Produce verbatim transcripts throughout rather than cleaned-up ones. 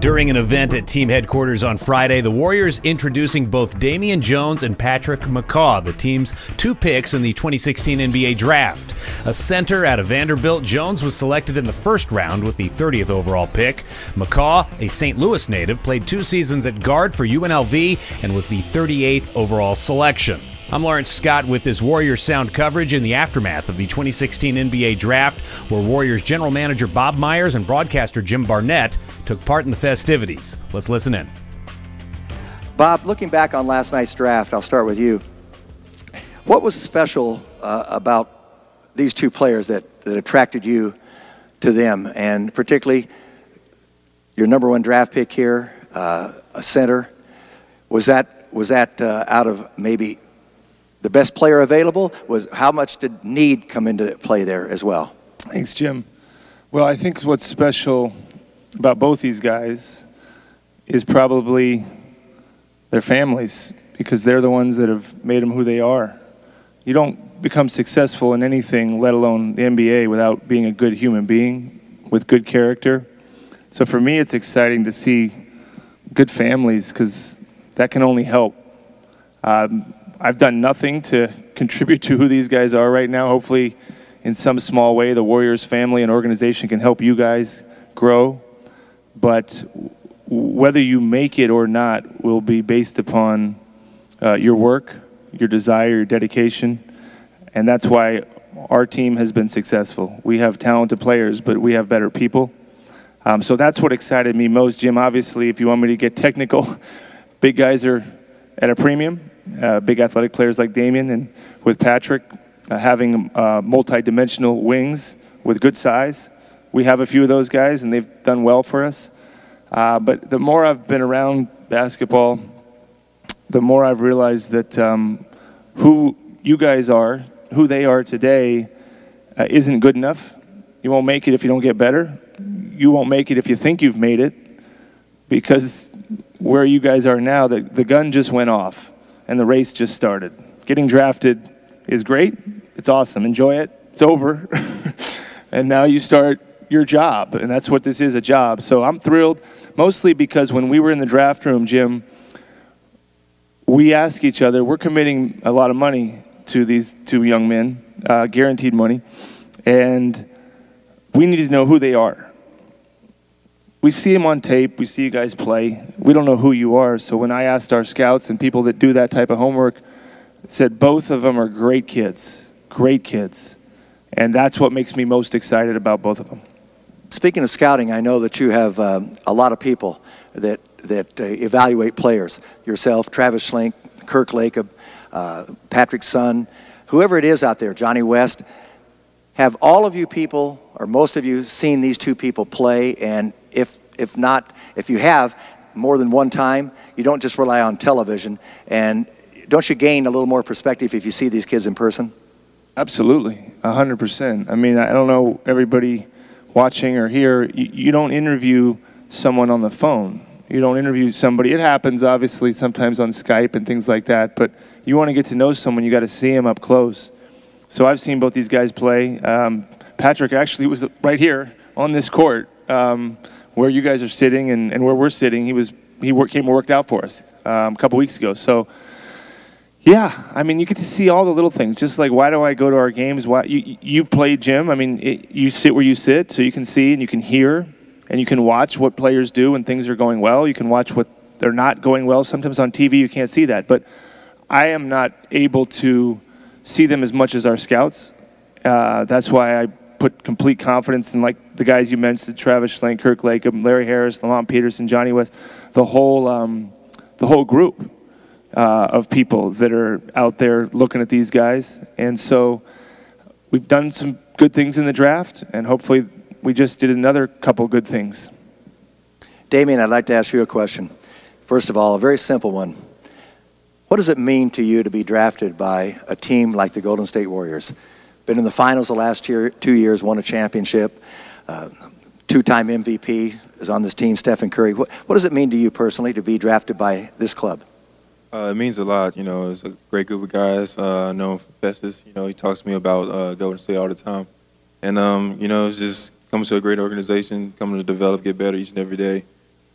During an event at team headquarters on Friday, the Warriors introducing both Damian Jones and Patrick McCaw, the team's two picks in the twenty sixteen N B A Draft. A center out of Vanderbilt, Jones was selected in the first round with the thirtieth overall pick. McCaw, a Saint Louis native, played two seasons at guard for U N L V and was the thirty-eighth overall selection. I'm Lawrence Scott with this Warriors Sound coverage in the aftermath of the twenty sixteen N B A Draft, where Warriors general manager Bob Myers and broadcaster Jim Barnett took part in the festivities. Let's listen in. Bob, looking back on last night's draft, I'll start with you. What was special uh, about these two players that, that attracted you to them, and particularly your number one draft pick here, uh, a center? Was that was that uh, out of maybe the best player available? Was how much did need come into play there as well? Thanks, Jim. Well, I think what's special about both these guys is probably their families, because they're the ones that have made them who they are. You don't become successful in anything, let alone the N B A, without being a good human being with good character. So for me, it's exciting to see good families, because that can only help. Um, I've done nothing to contribute to who these guys are right now. Hopefully, in some small way, the Warriors family and organization can help you guys grow. But whether you make it or not will be based upon uh, your work, your desire, your dedication. And that's why our team has been successful. We have talented players, but we have better people. Um, so that's what excited me most, Jim. Obviously, if you want me to get technical, big guys are at a premium. Uh, big athletic players like Damian, and with Patrick, uh, having uh, multi-dimensional wings with good size. We have a few of those guys, and they've done well for us. Uh, but the more I've been around basketball, the more I've realized that um, who you guys are, who they are today, uh, isn't good enough. You won't make it if you don't get better. You won't make it if you think you've made it, because where you guys are now, the, the gun just went off. And the race just started. Getting drafted is great. It's awesome. Enjoy it. It's over. And now you start your job, and that's what this is, a job. So I'm thrilled, mostly because when we were in the draft room, Jim, we ask each other, we're committing a lot of money to these two young men, uh, guaranteed money, and we need to know who they are. We see them on tape. We see you guys play. We don't know who you are. So when I asked our scouts and people that do that type of homework, said both of them are great kids, great kids. And that's what makes me most excited about both of them. Speaking of scouting, I know that you have um, a lot of people that, that uh, evaluate players. Yourself, Travis Schlenk, Kirk Lacob, uh, Patrick's son, whoever it is out there, Johnny West. Have all of you people, or most of you, seen these two people play? And if if not, if you have more than one time, you don't just rely on television. And don't you gain a little more perspective if you see these kids in person? Absolutely, one hundred percent. I mean, I don't know everybody watching or here. You, you don't interview someone on the phone. You don't interview somebody. It happens, obviously, sometimes on Skype and things like that. But you want to get to know someone, you got to see them up close. So I've seen both these guys play. Um, Patrick actually was right here on this court um, where you guys are sitting and, and where we're sitting. He was he work, came and worked out for us um, a couple weeks ago. So, yeah, I mean, you get to see all the little things. Just like, why do I go to our games? Why you, you've played, Jim. I mean, it, you sit where you sit, so you can see and you can hear and you can watch what players do when things are going well. You can watch what they're not going well. Sometimes on T V you can't see that. But I am not able to see them as much as our scouts. Uh, that's why I put complete confidence in, like the guys you mentioned, Travis Schlenk, Kirk Lacob, Larry Harris, Lamont Peterson, Johnny West, the whole um, the whole group uh, of people that are out there looking at these guys. And so we've done some good things in the draft, and hopefully we just did another couple good things. Damian, I'd like to ask you a question. First of all, a very simple one. What does it mean to you to be drafted by a team like the Golden State Warriors? Been in the finals the last year, two years, won a championship, uh, two-time M V P is on this team, Stephen Curry. What, what does it mean to you personally to be drafted by this club? Uh, it means a lot. You know, it's a great group of guys. Uh, I know Festus, you know, he talks to me about uh, Golden State all the time. And, um, you know, it's just coming to a great organization, coming to develop, get better each and every day.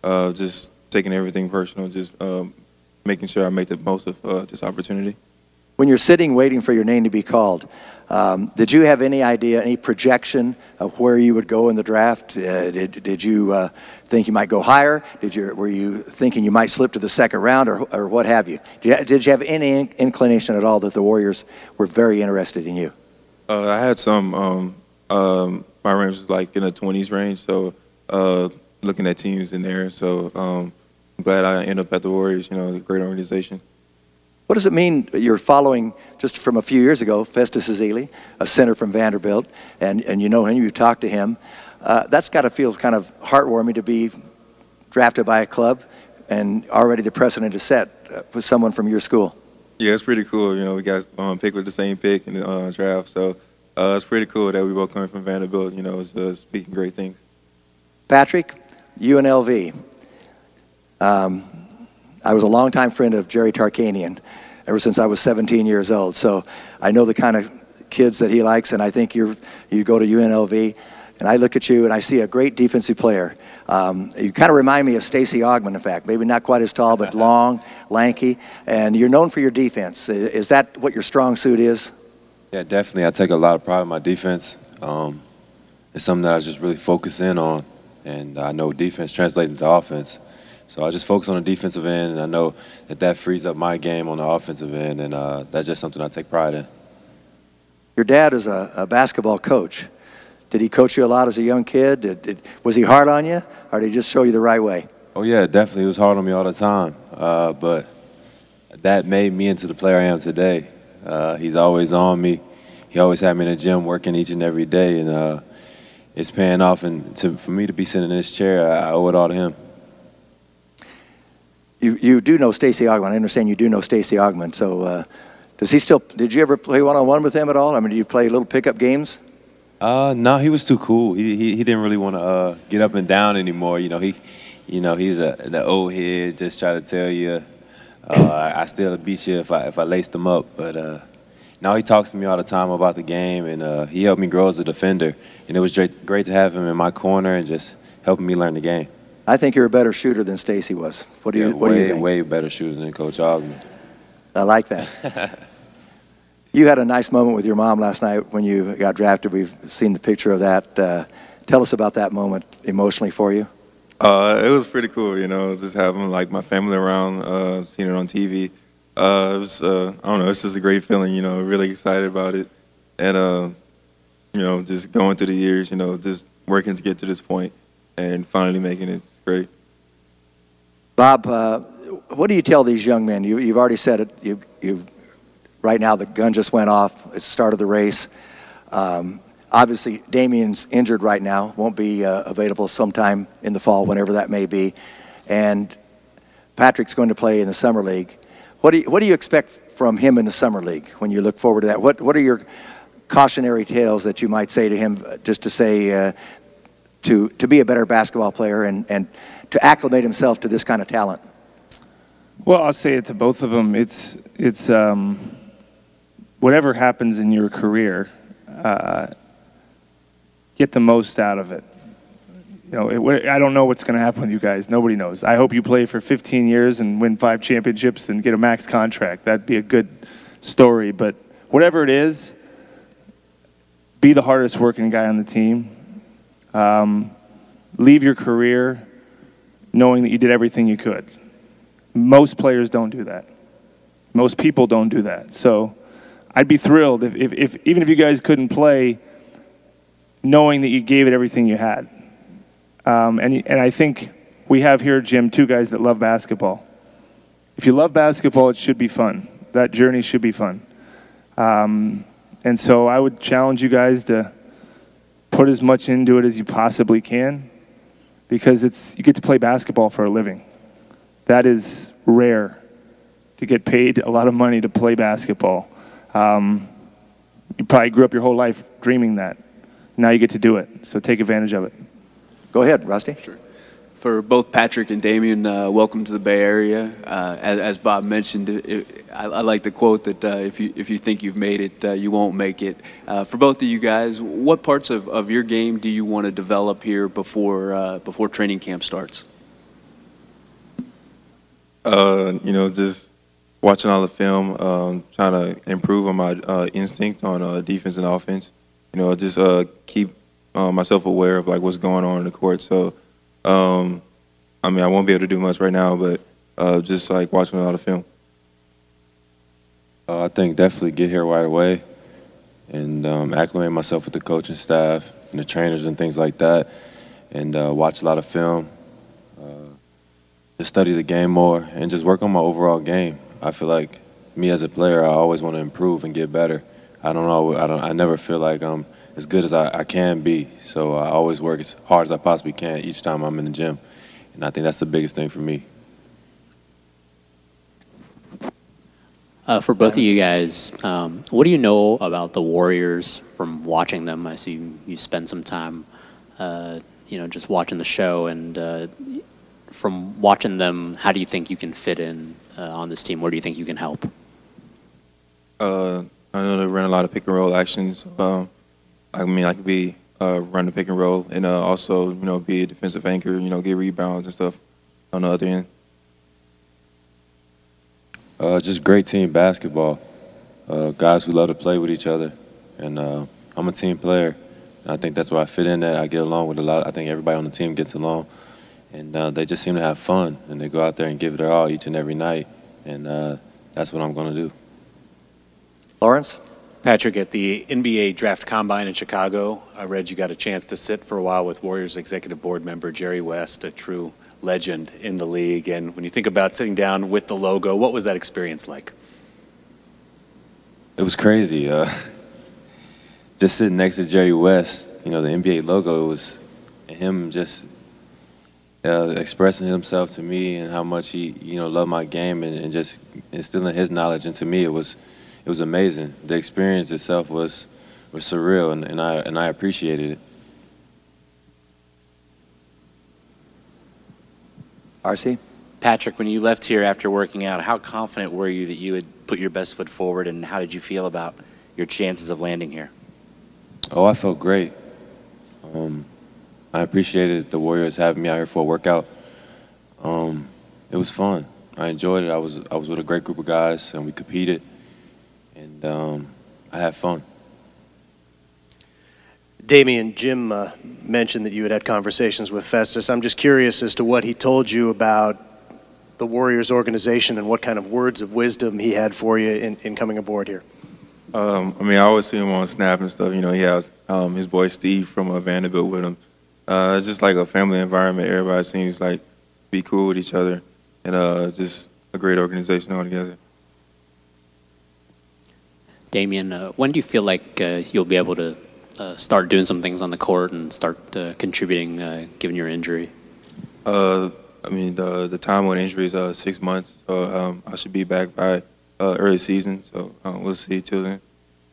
uh, just taking everything personal, just um, making sure I make the most of uh, this opportunity. When you're sitting waiting for your name to be called, um, did you have any idea, any projection of where you would go in the draft? Uh, did, did you uh, think you might go higher? Did you, were you thinking you might slip to the second round, or, or what have you? Did, you? did you have any inclination at all that the Warriors were very interested in you? Uh, I had some. Um, um, my range was like in the twenties range, so uh, looking at teams in there. So um, I'm glad I ended up at the Warriors. You know, a great organization. What does it mean you're following, just from a few years ago, Festus Ezeli, a center from Vanderbilt, and, and you know him, you've talked to him. Uh, that's got to feel kind of heartwarming to be drafted by a club, and already the precedent is set uh, with someone from your school. Yeah, it's pretty cool. You know, we got um, picked with the same pick in the uh, draft, so uh, it's pretty cool that we both coming from Vanderbilt. You know, it's uh, speaking great things. Patrick, U N L V. Um, I was a longtime friend of Jerry Tarkanian ever since I was seventeen years old, so I know the kind of kids that he likes, and I think you're, you go to U N L V, and I look at you and I see a great defensive player. Um, you kind of remind me of Stacey Augmon, in fact, maybe not quite as tall, but long, lanky, and you're known for your defense. Is that what your strong suit is? Yeah, definitely. I take a lot of pride in my defense. Um, it's something that I just really focus in on, and I know defense translates into offense. So I just focus on the defensive end, and I know that that frees up my game on the offensive end, and uh, that's just something I take pride in. Your dad is a, a basketball coach. Did he coach you a lot as a young kid? Did, did, was he hard on you, or did he just show you the right way? Oh, yeah, definitely. He was hard on me all the time, uh, but that made me into the player I am today. Uh, he's always on me. He always had me in the gym working each and every day, and uh, it's paying off. And to, for me to be sitting in this chair, I, I owe it all to him. You, you do know Stacey Augmon. I understand you do know Stacey Augmon. So uh, does he still, did you ever play one-on-one with him at all? I mean, did you play little pickup games? Uh, no, he was too cool. He he, he didn't really want to uh, get up and down anymore. You know, he, you know, he's a the old head, just try to tell you, uh, I, I still beat you if I if I laced him up. But uh, now he talks to me all the time about the game, and uh, he helped me grow as a defender. And it was great, great to have him in my corner and just helping me learn the game. I think you're a better shooter than Stacey was. What do you, yeah, what way, do you think? Way better shooter than Coach Augmon. I like that. You had a nice moment with your mom last night when you got drafted. We've seen the picture of that. Uh, tell us about that moment emotionally for you. Uh, it was pretty cool, you know, just having like my family around, uh, seeing it on T V. Uh, it was, uh, I don't know, it's just a great feeling, you know, really excited about it. And, uh, you know, just going through the years, you know, just working to get to this point and finally making it. It's great. Bob, uh, what do you tell these young men? You, you've already said it. You, you've, right now the gun just went off. It's the start of the race. Um, obviously, Damien's injured right now. Won't be uh, available sometime in the fall, whenever that may be. And Patrick's going to play in the Summer League. What do you, what do you expect from him in the Summer League when you look forward to that? What, what are your cautionary tales that you might say to him, just to say, uh, to, to be a better basketball player and, and to acclimate himself to this kind of talent? Well, I'll say it to both of them. It's, it's um, whatever happens in your career, uh, get the most out of it. You know, it, I don't know what's going to happen with you guys. Nobody knows. I hope you play for fifteen years and win five championships and get a max contract. That'd be a good story. But whatever it is, be the hardest working guy on the team. Um, leave your career knowing that you did everything you could. Most players don't do that. Most people don't do that. So I'd be thrilled if, if, if even if you guys couldn't play, knowing that you gave it everything you had. Um, and, and I think we have here, Jim, two guys that love basketball. If you love basketball, it should be fun. That journey should be fun. Um, and so I would challenge you guys to put as much into it as you possibly can, because it's you get to play basketball for a living. That is rare, to get paid a lot of money to play basketball. Um, you probably grew up your whole life dreaming that. Now you get to do it, so take advantage of it. Go ahead, Rusty. Sure. For both Patrick and Damien, uh, welcome to the Bay Area. Uh, as, as Bob mentioned, it, it, I, I like the quote that uh, if you if you think you've made it, uh, you won't make it. Uh, for both of you guys, what parts of, of your game do you want to develop here before uh, before training camp starts? Uh, you know, just watching all the film, um, trying to improve on my uh, instinct on uh, defense and offense. You know, just uh, keep uh, myself aware of like what's going on in the court. So, um, I mean, I won't be able to do much right now, but uh, just like watching a lot of film. Uh, I think definitely get here right away and um, acclimate myself with the coaching staff and the trainers and things like that, and uh, watch a lot of film, uh, just study the game more, and just work on my overall game. I feel like me as a player, I always want to improve and get better. I don't know. I don't. I never feel like I'm as good as I, I can be. So I always work as hard as I possibly can each time I'm in the gym, and I think that's the biggest thing for me. Uh, for both of you guys, um, what do you know about the Warriors from watching them? I see you, you spend some time, uh, you know, just watching the show, and uh, from watching them, how do you think you can fit in uh, on this team? Where do you think you can help? Uh, I know they run a lot of pick and roll actions. Um, I mean, I could be uh, run the pick and roll, and uh, also, you know, be a defensive anchor. You know, get rebounds and stuff on the other end. Uh, just great team basketball. Uh, guys who love to play with each other, and uh, I'm a team player. And I think that's where I fit in. At. I get along with a lot. I think everybody on the team gets along, and uh, they just seem to have fun. And they go out there and give it their all each and every night. And uh, that's what I'm going to do. Lawrence? Patrick, at the N B A Draft Combine in Chicago, I read you got a chance to sit for a while with Warriors Executive Board member Jerry West, a true legend in the league. And when you think about sitting down with the logo, what was that experience like? It was crazy. Uh, just sitting next to Jerry West, you know, the N B A logo was him just uh, expressing himself to me and how much he, you know, loved my game and, and just instilling his knowledge into me. It was, it was amazing. The experience itself was was surreal, and, and I and I appreciated it. R C? Patrick, when you left here after working out, how confident were you that you would put your best foot forward, and how did you feel about your chances of landing here? Oh, I felt great. Um, I appreciated the Warriors having me out here for a workout. Um, it was fun. I enjoyed it. I was I was with a great group of guys, and we competed, and um, I had fun. Damian, Jim uh, mentioned that you had had conversations with Festus. I'm just curious as to what he told you about the Warriors organization and what kind of words of wisdom he had for you in, in coming aboard here. Um, I mean, I always see him on Snap and stuff. You know, he has um, his boy Steve from uh, Vanderbilt with him. Uh, it's just like a family environment. Everybody seems like be cool with each other, and uh, just a great organization altogether. Damian, uh, when do you feel like uh, you'll be able to uh, start doing some things on the court and start uh, contributing, uh, given your injury? Uh, I mean, the the time on injury is uh, six months, so um, I should be back by uh, early season. So um, we'll see till then.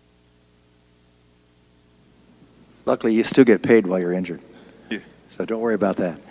Luckily, you still get paid while you're injured. Yeah. So don't worry about that.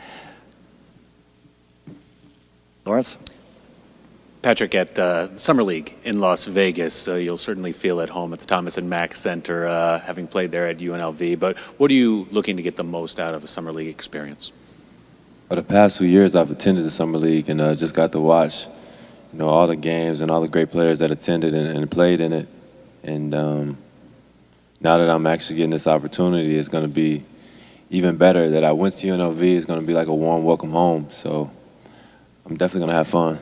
Lawrence? Patrick, at uh, Summer League in Las Vegas, uh, you'll certainly feel at home at the Thomas and Mack Center, uh, having played there at U N L V. But what are you looking to get the most out of a Summer League experience? For the past few years, I've attended the Summer League and uh, just got to watch, you know, all the games and all the great players that attended and, and played in it. And um, now that I'm actually getting this opportunity, it's going to be even better. That I went to U N L V is going to be like a warm welcome home. So I'm definitely going to have fun.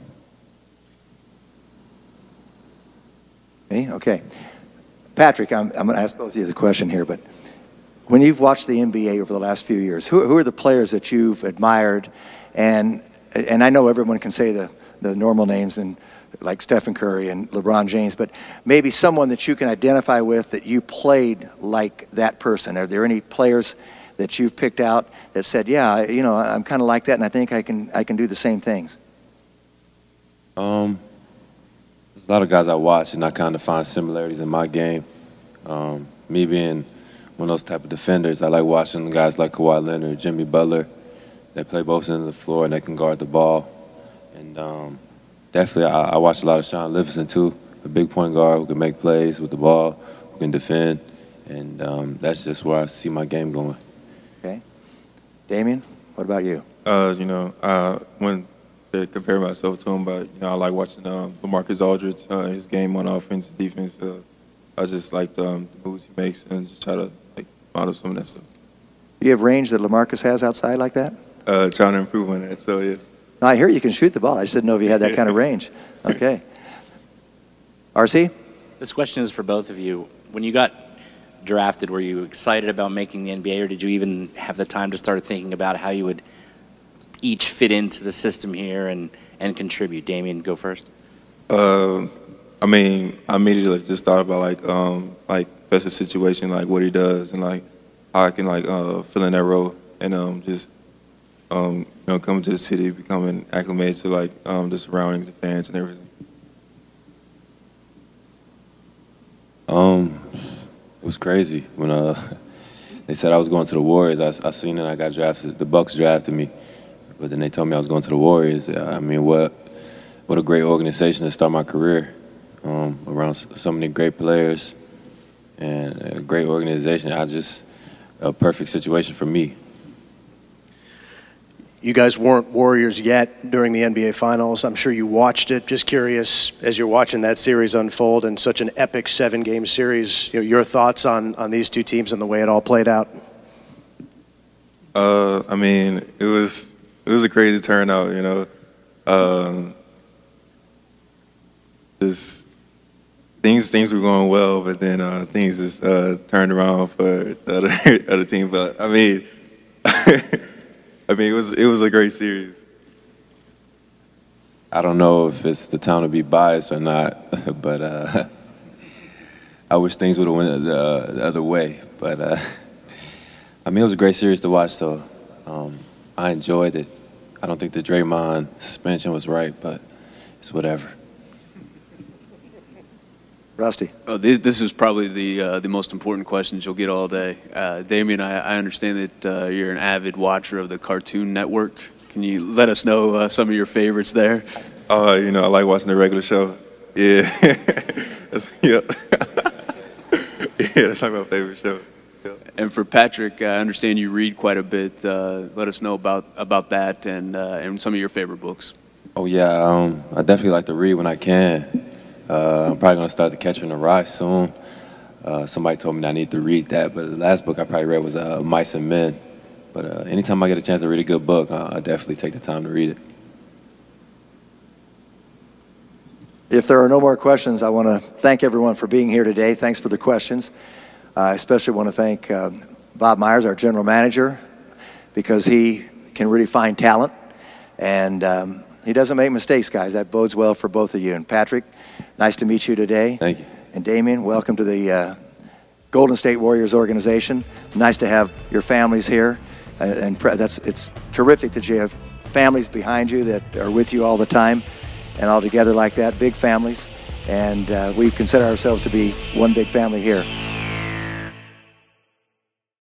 Me? Okay. Patrick, I'm, I'm going to ask both of you the question here, but when you've watched the N B A over the last few years, who, who are the players that you've admired? And and I know everyone can say the, the normal names, and like Stephen Curry and LeBron James, but maybe someone that you can identify with that you played like that person. Are there any players that you've picked out that said, yeah, you know, I'm kind of like that, and I think I can I can do the same things? Um, there's a lot of guys I watch, and I kind of find similarities in my game. Um, me being one of those type of defenders, I like watching guys like Kawhi Leonard, Jimmy Butler. They play both ends of the floor, and they can guard the ball. And um, definitely, I, I watch a lot of Sean Livingston, too, a big point guard who can make plays with the ball, who can defend. And um, that's just where I see my game going. Okay. Damian, what about you? Uh, you know, uh, when compare, compare myself to him, but you know, I like watching um, LaMarcus Aldridge, uh, his game on offense and defense. Uh, I just like um, the moves he makes and just try to like model some of that stuff. You have range that LaMarcus has outside like that? Uh, trying to improve on that, so yeah. Now, I hear you can shoot the ball. I just didn't know if you had that kind of range. Okay. R C? This question is for both of you. When you got drafted, were you excited about making the N B A, or did you even have the time to start thinking about how you would each fit into the system here and, and contribute? Damian, go first. Uh, I mean, I immediately just thought about like um, like Festus' situation, like what he does, and like how I can like uh, fill in that role, and um, just um, you know, coming to the city, becoming acclimated to like um, the surroundings, the fans, and everything. Um, it was crazy when uh they said I was going to the Warriors. I, I seen it. I got drafted. The Bucks drafted me, but then they told me I was going to the Warriors. I mean, what what a great organization to start my career um, around so many great players and a great organization. I just a perfect situation for me. You guys weren't Warriors yet during the N B A Finals. I'm sure you watched it. Just curious, as you're watching that series unfold in such an epic seven-game series, you know, your thoughts on, on these two teams and the way it all played out? Uh, I mean, it was it was a crazy turnout, you know. Um, just things things were going well, but then uh, things just uh, turned around for the other, other team. But I mean. I mean, it was it was a great series. I don't know if it's the time to be biased or not, but uh, I wish things would have went the, the other way. But uh, I mean, it was a great series to watch, so um, I enjoyed it. I don't think the Draymond suspension was right, but it's whatever. Rusty. Oh, this, this is probably the uh, the most important questions you'll get all day. Uh, Damian, I, I understand that uh, you're an avid watcher of the Cartoon Network. Can you let us know uh, some of your favorites there? Uh, you know, I like watching the regular show. Yeah. that's, yeah. yeah, that's like my favorite show. Yeah. And for Patrick, I understand you read quite a bit. Uh, let us know about, about that and uh, and some of your favorite books. Oh, yeah, um, I definitely like to read when I can. Uh, I'm probably going to start The Catcher in the Rye soon. Uh, somebody told me I need to read that, but the last book I probably read was uh, Mice and Men. But uh, anytime I get a chance to read a good book, uh, I definitely take the time to read it. If there are no more questions, I want to thank everyone for being here today. Thanks for the questions. Uh, I especially want to thank uh, Bob Myers, our general manager, because he can really find talent, and um, he doesn't make mistakes, guys. That bodes well for both of you. And Patrick, nice to meet you today. Thank you. And Damian, welcome to the uh, Golden State Warriors organization. Nice to have your families here. Uh, and pre- that's it's terrific that you have families behind you that are with you all the time and all together like that, big families. And uh, we consider ourselves to be one big family here.